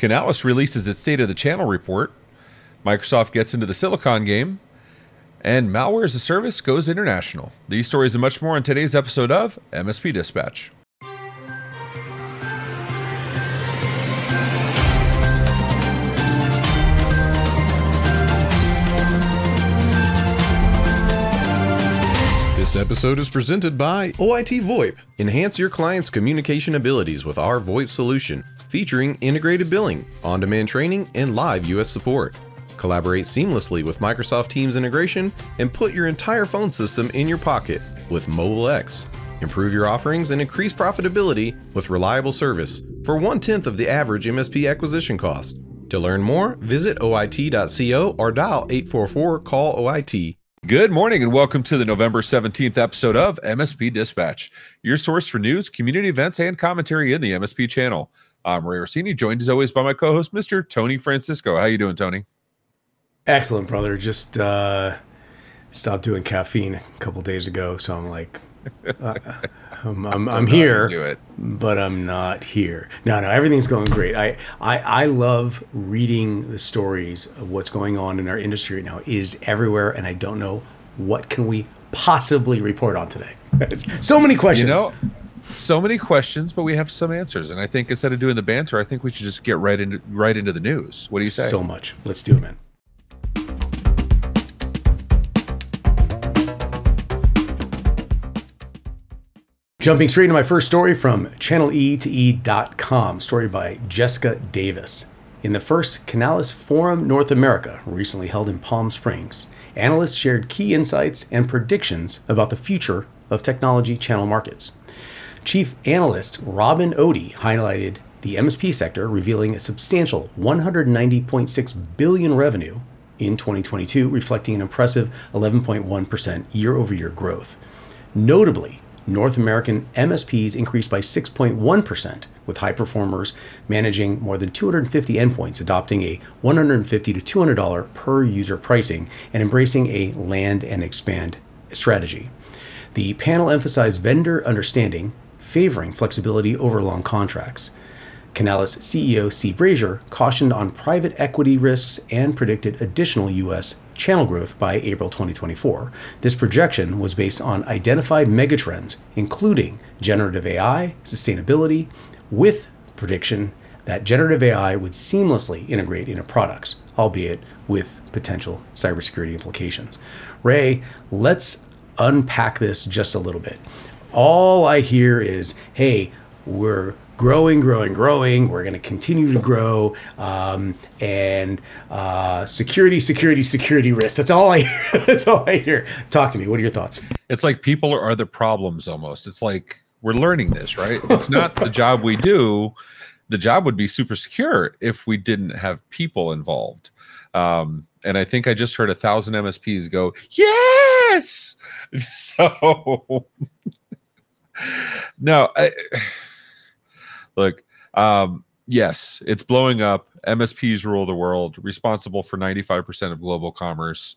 Canalys releases its State of the Channel report. Microsoft gets into the Silicon game. And malware as a service goes international. These stories and much more in today's episode of MSP Dispatch. This episode is presented by OIT VoIP. Enhance your client's communication abilities with our VoIP solution, featuring integrated billing, on-demand training, and live US support. Collaborate seamlessly with Microsoft Teams integration and put your entire phone system in your pocket with Mobile X. Improve your offerings and increase profitability with reliable service for 1/10 of the average MSP acquisition cost. To learn more, visit oit.co or dial 844-CALL-OIT. Good morning and welcome to the November 17th episode of MSP Dispatch, your source for news, community events, and commentary in the MSP channel. I'm Ray Orsini, joined as always by my co-host, Mr. Tony Francisco. How you doing, Tony? Excellent, brother. Just stopped doing caffeine a couple days ago, so I'm like, I'm here, but I'm not here. No, everything's going great. I love reading the stories of what's going on in our industry right now. It is everywhere, and I don't know what can we possibly report on today. So many questions. So many questions, but we have some answers. And I think instead of doing the banter, I think we should just get right into the news. What do you say? So much. Let's do it, man. Jumping straight into my first story from ChannelE2E.com, story by Jessica Davis. In the first Canalys Forum North America, recently held in Palm Springs, analysts shared key insights and predictions about the future of technology channel markets. Chief Analyst Robin Odie highlighted the MSP sector, revealing a substantial $190.6 billion revenue in 2022, reflecting an impressive 11.1% year-over-year growth. Notably, North American MSPs increased by 6.1%, with high performers managing more than 250 endpoints, adopting a $150 to $200 per user pricing, and embracing a land and expand strategy. The panel emphasized vendor understanding, favoring flexibility over long contracts. Canalys CEO Steve Brazier cautioned on private equity risks and predicted additional U.S. channel growth by April 2024. This projection was based on identified megatrends, including generative AI, sustainability, with prediction that generative AI would seamlessly integrate into products, albeit with potential cybersecurity implications. Ray, let's unpack this just a little bit. All I hear is, hey, we're growing. We're going to continue to grow, and security risk. That's all I hear. That's all I hear. Talk to me. What are your thoughts? It's like people are the problems almost. It's like we're learning this, right? It's not the job we do. The job would be super secure if we didn't have people involved. And I think I just heard 1,000 MSPs go, yes! So, no, look, yes, it's blowing up. MSPs rule the world, responsible for 95% of global commerce.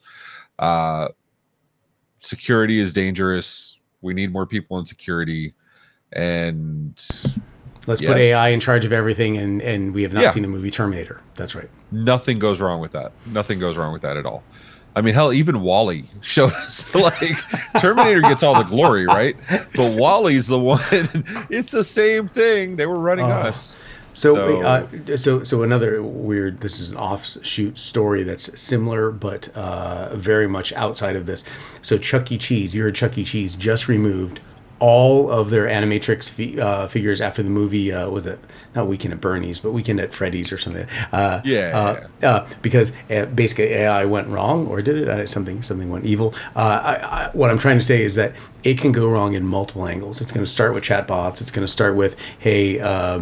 Security is dangerous. We need more people in security. And let's put AI in charge of everything. And we have not seen the movie Terminator. That's right. Nothing goes wrong with that. Nothing goes wrong with that at all. I mean, hell, even WALL-E showed us, like, Terminator gets all the glory, right? But WALL-E's the one. It's the same thing. They were running us. So another weird, this is an offshoot story that's similar, but very much outside of this. So Chuck E. Cheese, you heard Chuck E. Cheese just removed all of their Animatrix figures after the movie, was it not Weekend at Bernie's, but Weekend at Freddy's or something. Because basically AI went wrong, or did it? Something went evil. What I'm trying to say is that it can go wrong in multiple angles. It's going to start with chatbots. It's going to start with, hey,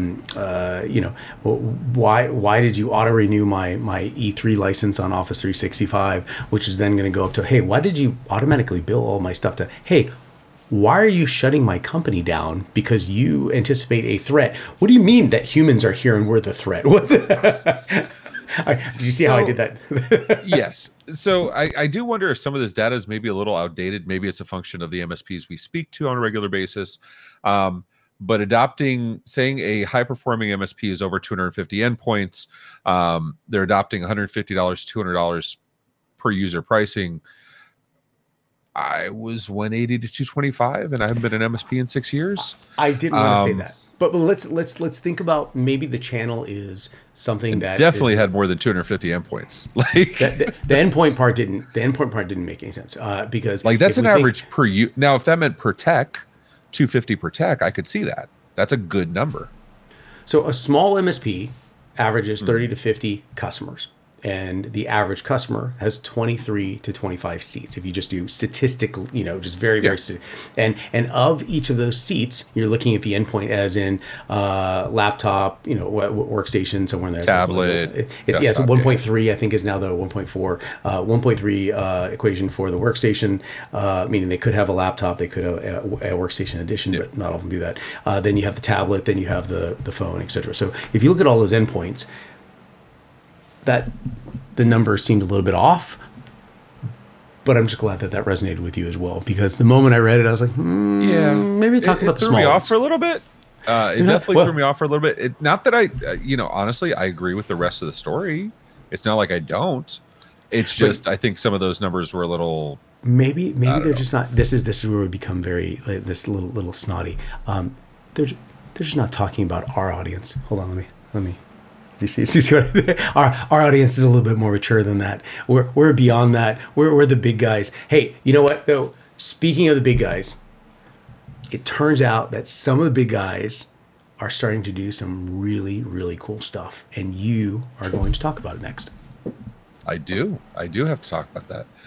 why did you auto renew my E3 license on Office 365, which is then going to go up to, hey, why did you automatically bill all my stuff to, hey, why are you shutting my company down because you anticipate a threat? What do you mean that humans are here and we're the threat? What the did you see how I did that? Yes. So I do wonder if some of this data is maybe a little outdated. Maybe it's a function of the MSPs we speak to on a regular basis. But saying a high-performing MSP is over 250 endpoints, they're adopting $150, $200 per user pricing. I was 180 to 225, and I haven't been an MSP in 6 years. I didn't want to say that, but let's think about maybe the channel is something that definitely had more than 250 endpoints. Like the endpoint part didn't make any sense because like that's an average per now. If that meant per tech, 250 per tech, I could see that. That's a good number. So a small MSP averages 30 to 50 customers. And the average customer has 23 to 25 seats. If you just do statistical, just very, very, and of each of those seats, you're looking at the endpoint as in laptop, workstation, somewhere in there. Tablet. So 1.3, I think, is now the 1.4, 1.3 equation for the workstation, meaning they could have a laptop, they could have a workstation edition, but not all of them do that. Then you have the tablet, then you have the phone, etc. So if you look at all those endpoints, that the numbers seemed a little bit off, but I'm just glad that resonated with you as well, because the moment I read it, I was like, maybe talk about the small. It threw me off for a little bit. It definitely threw me off for a little bit. Not that I, honestly, I agree with the rest of the story. It's not like I don't. It's just I think some of those numbers were a little. Maybe they're just not. This is where we become very this little snotty. They're just not talking about our audience. Hold on, let me. You see what our audience is a little bit more mature than that. We're beyond that. We're the big guys. Hey, you know what though? Speaking of the big guys, it turns out that some of the big guys are starting to do some really, really cool stuff, and you are going to talk about it next. I do have to talk about that.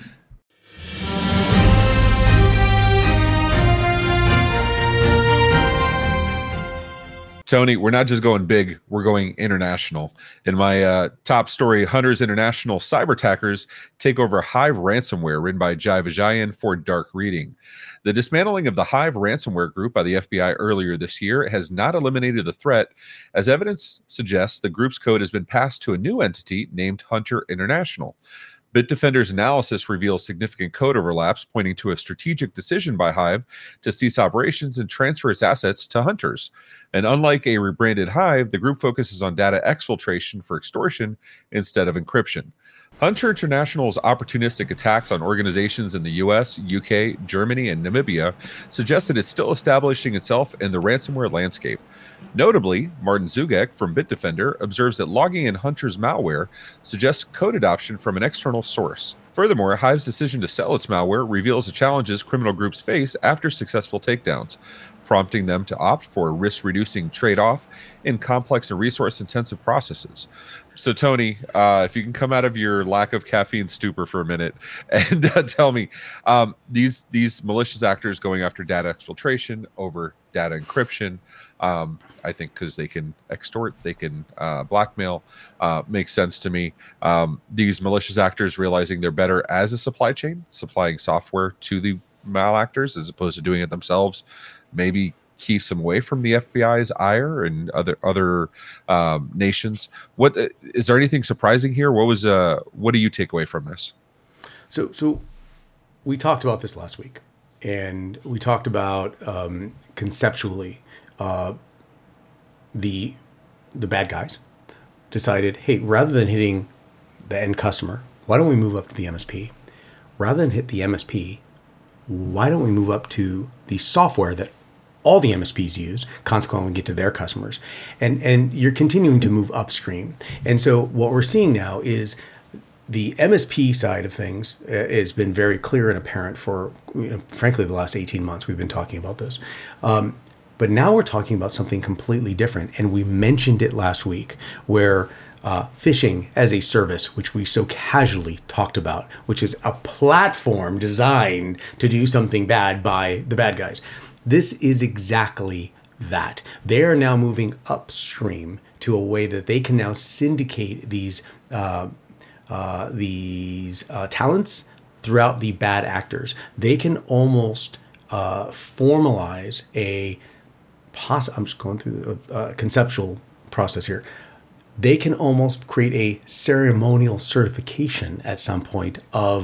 Tony, we're not just going big, we're going international. In my top story, Hunters International cyber attackers take over Hive ransomware, written by Jai Vijayan for Dark Reading. The dismantling of the Hive ransomware group by the FBI earlier this year has not eliminated the threat, as evidence suggests the group's code has been passed to a new entity named Hunter International. Bitdefender's analysis reveals significant code overlaps, pointing to a strategic decision by Hive to cease operations and transfer its assets to Hunters. And unlike a rebranded Hive, the group focuses on data exfiltration for extortion instead of encryption. Hunter International's opportunistic attacks on organizations in the US, UK, Germany, and Namibia suggest that it's still establishing itself in the ransomware landscape. Notably, Martin Zugek from Bitdefender observes that logging in Hunter's malware suggests code adoption from an external source. Furthermore, Hive's decision to sell its malware reveals the challenges criminal groups face after successful takedowns, prompting them to opt for a risk-reducing trade-off in complex and resource-intensive processes. So, Tony, if you can come out of your lack of caffeine stupor for a minute and tell me, these malicious actors going after data exfiltration over data encryption, I think because they can extort, they can blackmail, makes sense to me. These malicious actors realizing they're better as a supply chain, supplying software to the malactors as opposed to doing it themselves, maybe keeps them away from the FBI's ire and other nations. What is there anything surprising here? What do you take away from this? So we talked about this last week, and we talked about conceptually the bad guys decided, hey, rather than hitting the end customer, why don't we move up to the MSP? Rather than hit the MSP, why don't we move up to the software that all the MSPs use, consequently get to their customers? And you're continuing to move upstream. And so what we're seeing now is the MSP side of things has been very clear and apparent for, frankly, the last 18 months. We've been talking about this. But now we're talking about something completely different. And we mentioned it last week, where phishing as a service, which we so casually talked about, which is a platform designed to do something bad by the bad guys. This is exactly that. They are now moving upstream to a way that they can now syndicate these talents throughout the bad actors. They can almost formalize I'm just going through a conceptual process here. They can almost create a ceremonial certification at some point of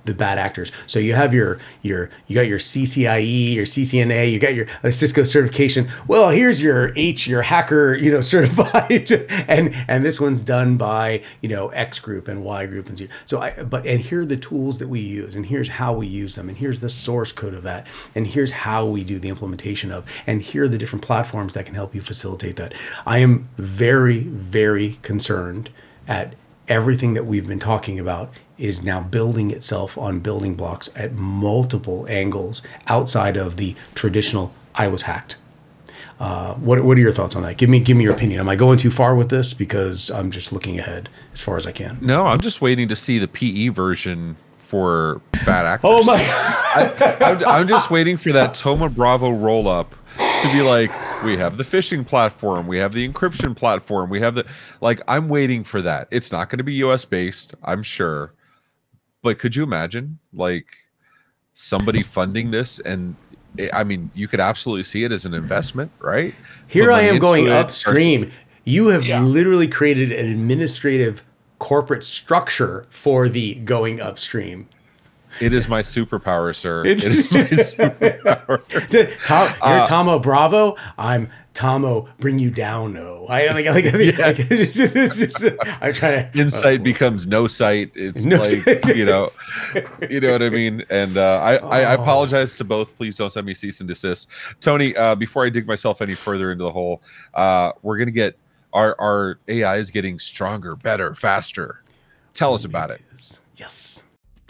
the bad actors. So you have you got your CCIE, your CCNA, you got your Cisco certification. Well, here's your hacker, certified, and this one's done by X group and Y group and Z. So and here are the tools that we use, and here's how we use them, and here's the source code of that, and here's how we do the implementation of, and here are the different platforms that can help you facilitate that. I am very, very concerned at everything that we've been talking about is now building itself on building blocks at multiple angles outside of the traditional "I was hacked." What are your thoughts on that? Give me your opinion. Am I going too far with this? Because I'm just looking ahead as far as I can. No, I'm just waiting to see the PE version for bad actors. Oh my! I'm just waiting for that Thoma Bravo roll up to be like, we have the phishing platform, we have the encryption platform, we have I'm waiting for that. It's not going to be US based, I'm sure. But could you imagine somebody funding this? And I mean, you could absolutely see it as an investment, right? Here I am going upstream. You have literally created an administrative corporate structure for the going upstream. It is my superpower, sir. It is my superpower. You're Tomo Bravo. I'm Tomo Bring You Down. No, I'm trying to. Insight becomes no sight. It's no sight. You know what I mean. And I apologize to both. Please don't send me cease and desist, Tony. Before I dig myself any further into the hole, we're gonna get our AI is getting stronger, better, faster. Tell us about it. Yes.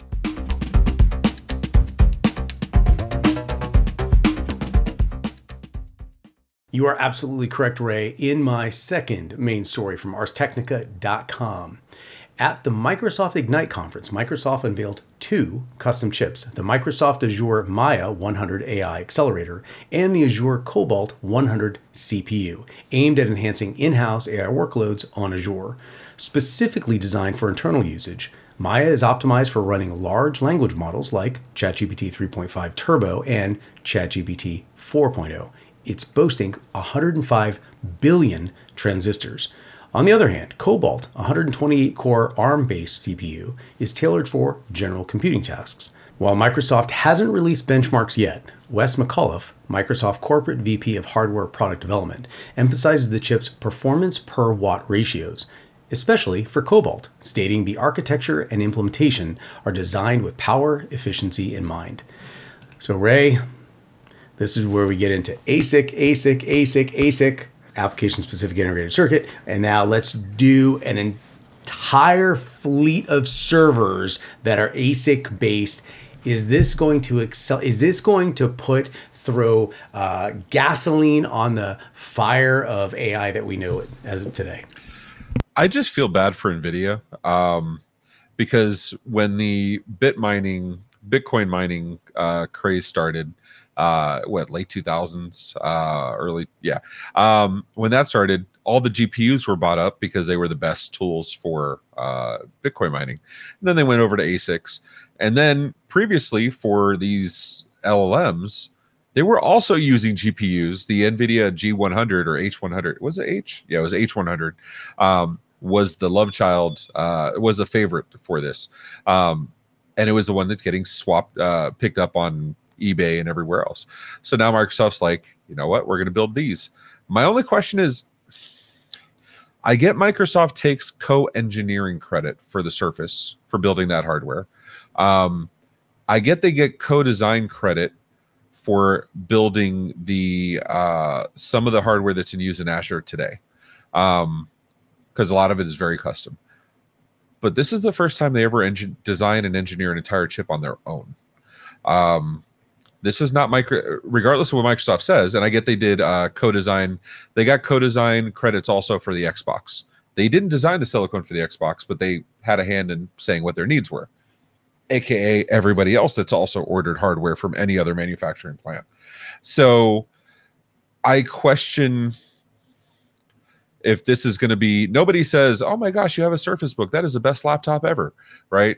You are absolutely correct, Ray. In my second main story from ArsTechnica.com, at the Microsoft Ignite conference, Microsoft unveiled 2 custom chips, the Microsoft Azure Maya 100 AI accelerator and the Azure Cobalt 100 CPU, aimed at enhancing in-house AI workloads on Azure. Specifically designed for internal usage, Maya is optimized for running large language models like ChatGPT 3.5 Turbo and ChatGPT 4.0. It's boasting 105 billion transistors. On the other hand, Cobalt, a 128-core ARM-based CPU, is tailored for general computing tasks. While Microsoft hasn't released benchmarks yet, Wes McAuliffe, Microsoft Corporate VP of Hardware Product Development, emphasizes the chip's performance per watt ratios, especially for Cobalt, stating the architecture and implementation are designed with power efficiency in mind. So, Ray, this is where we get into ASIC, application-specific integrated circuit. And now let's do an entire fleet of servers that are ASIC-based. Is this going to throw gasoline on the fire of AI that we know it as of today? I just feel bad for NVIDIA because when the Bitcoin mining craze started, late 2000s, when that started, all the GPUs were bought up because they were the best tools for Bitcoin mining. And then they went over to ASICs. And then previously for these LLMs, they were also using GPUs. The NVIDIA G100 or H100, was it H? Yeah, it was H100, was the love child, was the favorite for this. And it was the one that's getting picked up on eBay and everywhere else. So now Microsoft's like, you know what? We're going to build these. My only question is, I get Microsoft takes co-engineering credit for the Surface for building that hardware. I get they get co-design credit for building the some of the hardware that's in use in Azure today, because a lot of it is very custom. But this is the first time they ever design and engineer an entire chip on their own. This is not regardless of what Microsoft says, and I get they did co-design. They got co-design credits also for the Xbox. They didn't design the silicon for the Xbox, but they had a hand in saying what their needs were, aka everybody else that's also ordered hardware from any other manufacturing plant. So I question if this is going to be, nobody says, oh my gosh, you have a Surface Book. That is the best laptop ever, right?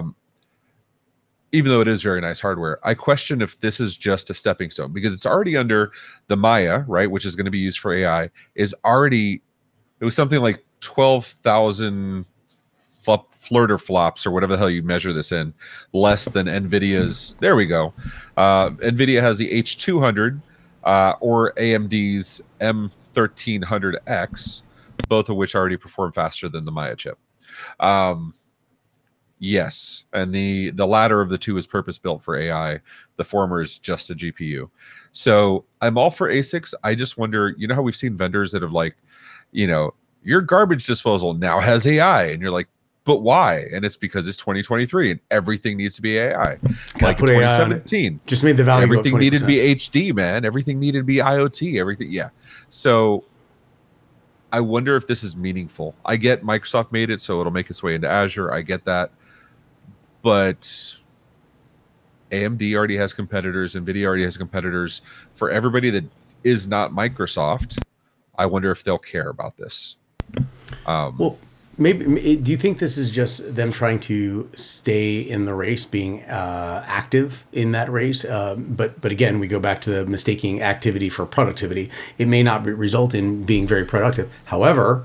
Even though it is very nice hardware, I question if this is just a stepping stone, because it's already under the Maya, right, which is going to be used for AI, it was something like 12,000 flirter flops or whatever the hell you measure this in, less than NVIDIA's. There we go. NVIDIA has the H200 or AMD's M1300X, both of which already perform faster than the Maya chip. Yes, and the latter of the two is purpose-built for AI. The former is just a GPU. So I'm all for ASICs. I just wonder, you know how we've seen vendors that have like, you know, your garbage disposal now has AI, and you're like, but why? And it's because it's 2023 and everything needs to be AI. Like put in AI 2017, on it. Just made the value everything go up 20%. needed to be HD, man. Everything needed to be IoT. Everything, yeah. So I wonder if this is meaningful. I get Microsoft made it, so it'll make its way into Azure. I get that. But AMD already has competitors. NVIDIA already has competitors. For everybody that is not Microsoft, I wonder if they'll care about this. Well, maybe. Do you think this is just them trying to stay in the race, being active in that race? But again, we go back to the mistaking activity for productivity. It may not result in being very productive. However,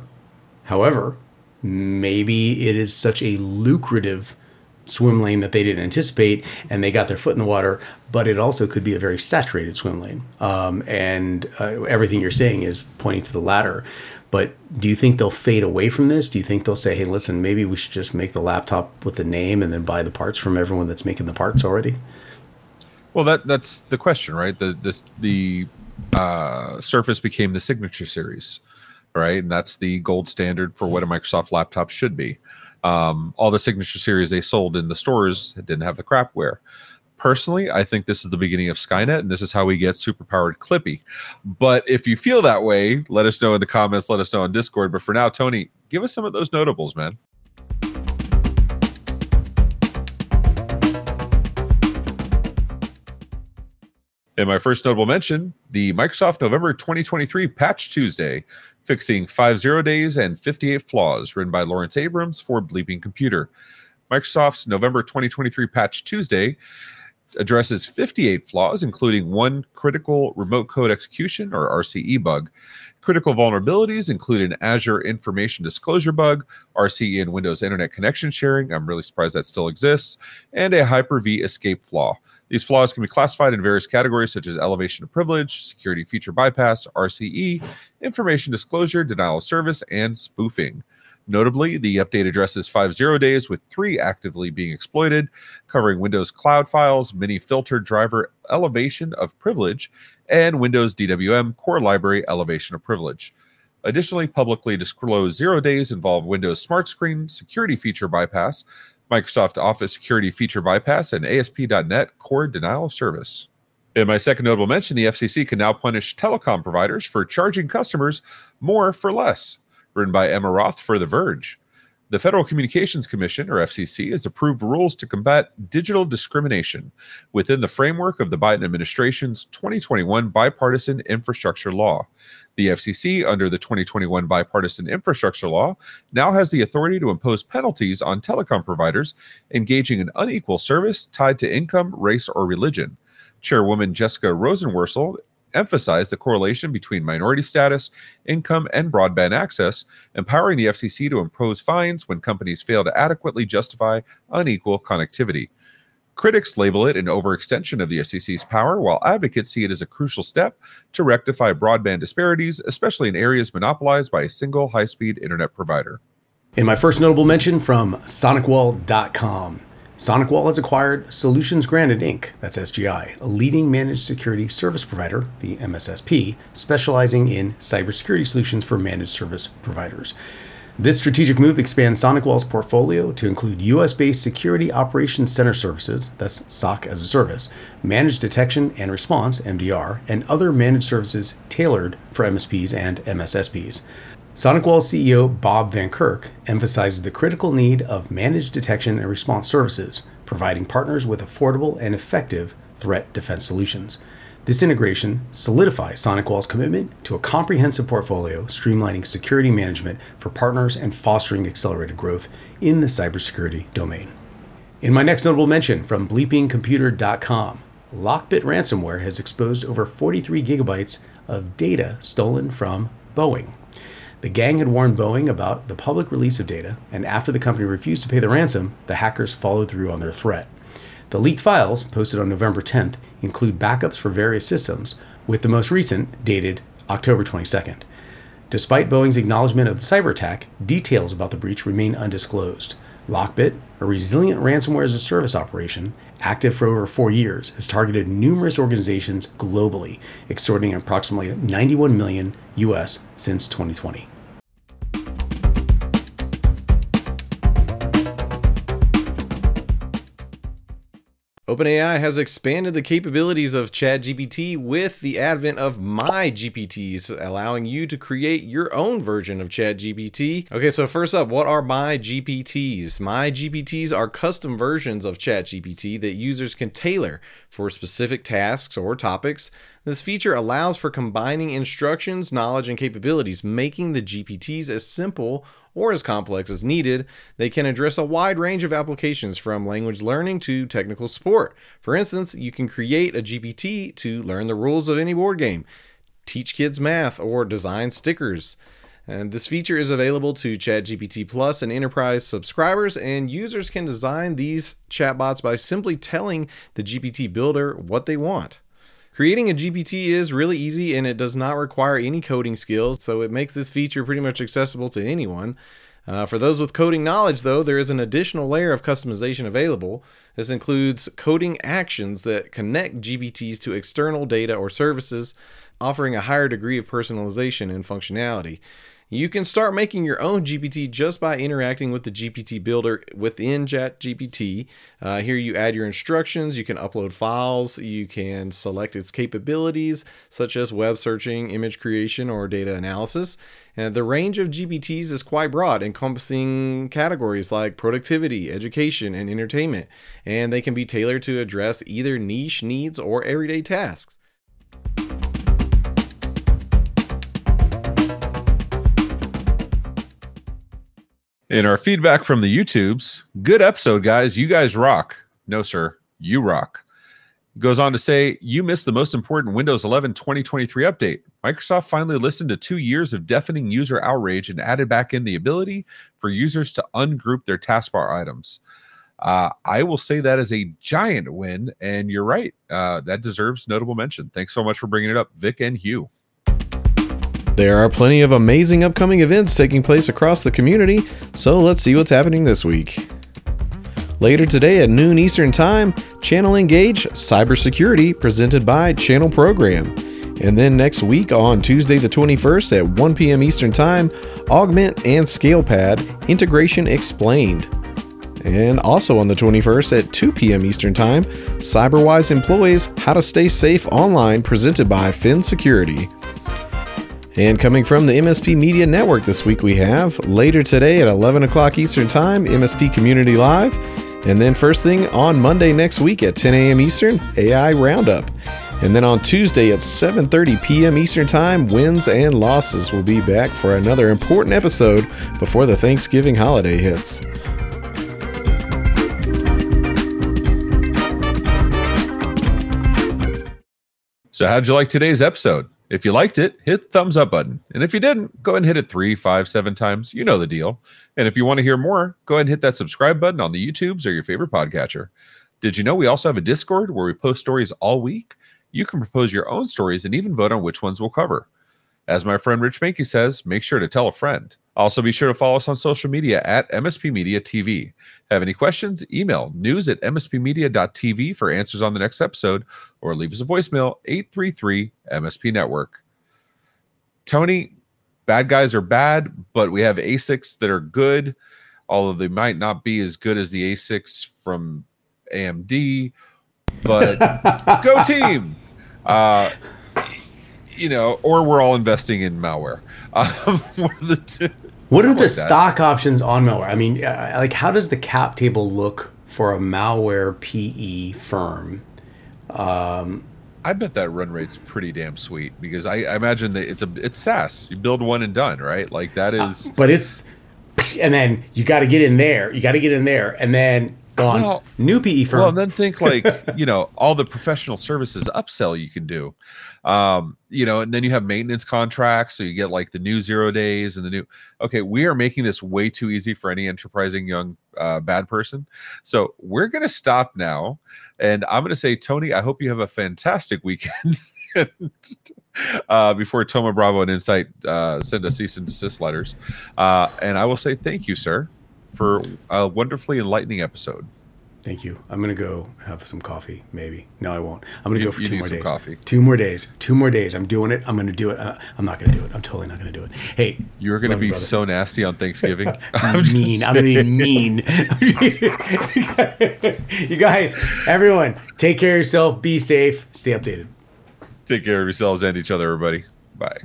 maybe it is such a lucrative swim lane that they didn't anticipate, and they got their foot in the water. But it also could be a very saturated swim lane. And everything you're saying is pointing to the latter. But do you think they'll fade away from this? Do you think they'll say, hey, listen, maybe we should just make the laptop with the name and then buy the parts from everyone that's making the parts already? Well, that's the question, right? The Surface became the Signature Series, right? And that's the gold standard for what a Microsoft laptop should be. All the Signature Series they sold in the stores didn't have the crapware. Personally, I think this is the beginning of Skynet, and this is how we get superpowered Clippy. But if you feel that way, let us know in the comments, let us know on Discord. But for now, Tony, give us some of those notables, man. In my first notable mention, the Microsoft November 2023 Patch Tuesday, fixing 50 days and 58 flaws, written by Lawrence Abrams for Bleeping Computer. Microsoft's November 2023 Patch Tuesday addresses 58 flaws, including one critical remote code execution, or RCE bug. Critical vulnerabilities include an Azure Information Disclosure bug, RCE and Windows Internet Connection Sharing, I'm really surprised that still exists, and a Hyper-V escape flaw. These flaws can be classified in various categories such as elevation of privilege, security feature bypass, RCE, information disclosure, denial of service, and spoofing. Notably, the update addresses 50 days with 3 actively being exploited, covering Windows Cloud Files, Mini Filter Driver Elevation of Privilege, and Windows DWM Core Library Elevation of Privilege. Additionally, publicly disclosed 0 days involve Windows Smart Screen Security Feature Bypass, Microsoft Office Security Feature Bypass, and ASP.NET Core Denial of Service. In my second notable mention, the FCC can now punish telecom providers for charging customers more for less. Written by Emma Roth for The Verge. The Federal Communications Commission, or FCC, has approved rules to combat digital discrimination within the framework of the Biden administration's 2021 Bipartisan Infrastructure Law. The FCC, under the 2021 Bipartisan Infrastructure Law, now has the authority to impose penalties on telecom providers engaging in unequal service tied to income, race, or religion. Chairwoman Jessica Rosenworcel emphasized the correlation between minority status, income, and broadband access, empowering the FCC to impose fines when companies fail to adequately justify unequal connectivity. Critics label it an overextension of the FCC's power, while advocates see it as a crucial step to rectify broadband disparities, especially in areas monopolized by a single high-speed internet provider. In my first notable mention from SonicWall.com. SonicWall has acquired Solutions Granted Inc., that's SGI, a leading managed security service provider, the MSSP, specializing in cybersecurity solutions for managed service providers. This strategic move expands SonicWall's portfolio to include US-based Security Operations Center services, that's SOC as a service, managed detection and response, MDR, and other managed services tailored for MSPs and MSSPs. SonicWall CEO Bob Van Kirk emphasizes the critical need of managed detection and response services, providing partners with affordable and effective threat defense solutions. This integration solidifies SonicWall's commitment to a comprehensive portfolio, streamlining security management for partners and fostering accelerated growth in the cybersecurity domain. In my next notable mention from bleepingcomputer.com, Lockbit ransomware has exposed over 43 gigabytes of data stolen from Boeing. The gang had warned Boeing about the public release of data, and after the company refused to pay the ransom, the hackers followed through on their threat. The leaked files, posted on November 10th, include backups for various systems, with the most recent dated October 22nd. Despite Boeing's acknowledgement of the cyber attack, details about the breach remain undisclosed. Lockbit, a resilient ransomware as a service operation, active for over 4 years, has targeted numerous organizations globally, extorting approximately 91 million US since 2020. OpenAI has expanded the capabilities of ChatGPT with the advent of MyGPTs, allowing you to create your own version of ChatGPT. Okay, so first up, what are MyGPTs? MyGPTs are custom versions of ChatGPT that users can tailor for specific tasks or topics. This feature allows for combining instructions, knowledge, and capabilities, making the GPTs as simple or as complex as needed. They can address a wide range of applications from language learning to technical support. For instance, you can create a GPT to learn the rules of any board game, teach kids math, or design stickers. And this feature is available to ChatGPT Plus and Enterprise subscribers, and users can design these chatbots by simply telling the GPT builder what they want. Creating a GPT is really easy, and it does not require any coding skills, so it makes this feature pretty much accessible to anyone. For those with coding knowledge, though, there is an additional layer of customization available. This includes coding actions that connect GPTs to external data or services, offering a higher degree of personalization and functionality. You can start making your own GPT just by interacting with the GPT builder within ChatGPT. Here you add your instructions, you can upload files, you can select its capabilities, such as web searching, image creation, or data analysis. And the range of GPTs is quite broad, encompassing categories like productivity, education, and entertainment. And they can be tailored to address either niche needs or everyday tasks. In our feedback from the YouTubes, good episode, guys. You guys rock. No, sir, you rock. Goes on to say, you missed the most important Windows 11 2023 update. Microsoft finally listened to 2 years of deafening user outrage and added back in the ability for users to ungroup their taskbar items. I will say that is a giant win, and you're right. That deserves notable mention. Thanks so much for bringing it up, Vic and Hugh. There are plenty of amazing upcoming events taking place across the community, so let's see what's happening this week. Later today at noon Eastern Time, Channel Engage Cybersecurity presented by Channel Program. And then next week on Tuesday the 21st at 1 p.m. Eastern Time, Augment and ScalePad Integration Explained. And also on the 21st at 2 p.m. Eastern Time, CyberWise Employs How to Stay Safe Online presented by Fin Security. And coming from the MSP Media Network this week, we have later today at 11 o'clock Eastern Time, MSP Community Live. And then first thing on Monday next week at 10 a.m. Eastern, AI Roundup. And then on Tuesday at 7:30 p.m. Eastern Time, Wins and Losses will be back for another important episode before the Thanksgiving holiday hits. So how'd you like today's episode? If you liked it, hit the thumbs up button. And if you didn't, go ahead and hit it 3, 5, 7 times. You know the deal. And if you want to hear more, go ahead and hit that subscribe button on the YouTubes or your favorite podcatcher. Did you know we also have a Discord where we post stories all week? You can propose your own stories and even vote on which ones we'll cover. As my friend Rich Mankey says, make sure to tell a friend. Also, be sure to follow us on social media at MSP Media TV. Have any questions? Email news@mspmedia.tv for answers on the next episode, or leave us a voicemail, 833-MSP-Network. Tony, bad guys are bad, but we have ASICs that are good, although they might not be as good as the ASICs from AMD, but go team! Or we're all investing in malware. What are the stock options on malware? I mean, how does the cap table look for a malware PE firm? I bet that run rate's pretty damn sweet, because I imagine that it's SaaS. You build one and done, right? Like that is. But and then you got to get in there. And then Gone. Well, New PE firm. Well, and then think like, all the professional services upsell you can do. And then you have maintenance contracts. So you get like the new 0 days and the new, okay, we are making this way too easy for any enterprising young bad person. So we're going to stop now. And I'm going to say, Tony, I hope you have a fantastic weekend. Before Toma Bravo and Insight send us cease and desist letters. And I will say thank you, sir, for a wonderfully enlightening episode. Thank you. I'm going to go have some coffee, maybe. No, I won't. I'm going to go for 2 more days. Coffee. 2 more days. 2 more days. I'm doing it. I'm going to do it. I'm not going to do it. I'm totally not going to do it. Hey. You're going to be so nasty on Thanksgiving. I'm being mean. You guys, everyone, take care of yourself. Be safe. Stay updated. Take care of yourselves and each other, everybody. Bye.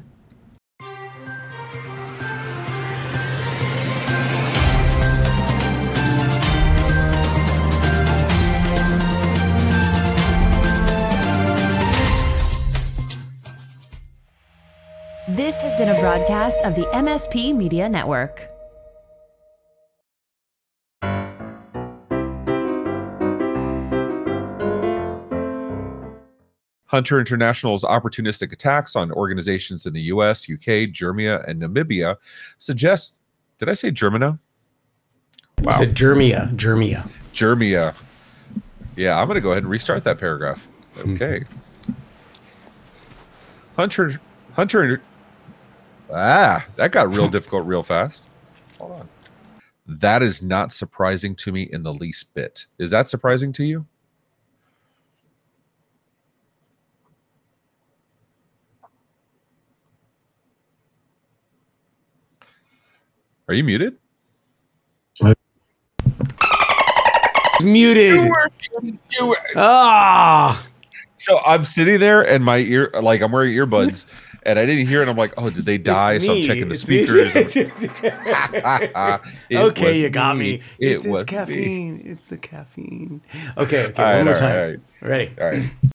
This has been a broadcast of the MSP Media Network. Hunter International's opportunistic attacks on organizations in the US, UK, Germany, and Namibia suggest, did I say Germana? Wow. You said Germia. Germia. Yeah, I'm going to go ahead and restart that paragraph. Okay. Hunter. That got real difficult real fast. Hold on. That is not surprising to me in the least bit. Is that surprising to you? Are you muted? Muted. You were. Ah. So I'm sitting there and my ear, like I'm wearing earbuds, and I didn't hear it. I'm like, oh, did they die? So I'm checking the speakers. Okay, you got me. It was caffeine. me. It's the caffeine. Okay. One more time. All right. Ready? All right.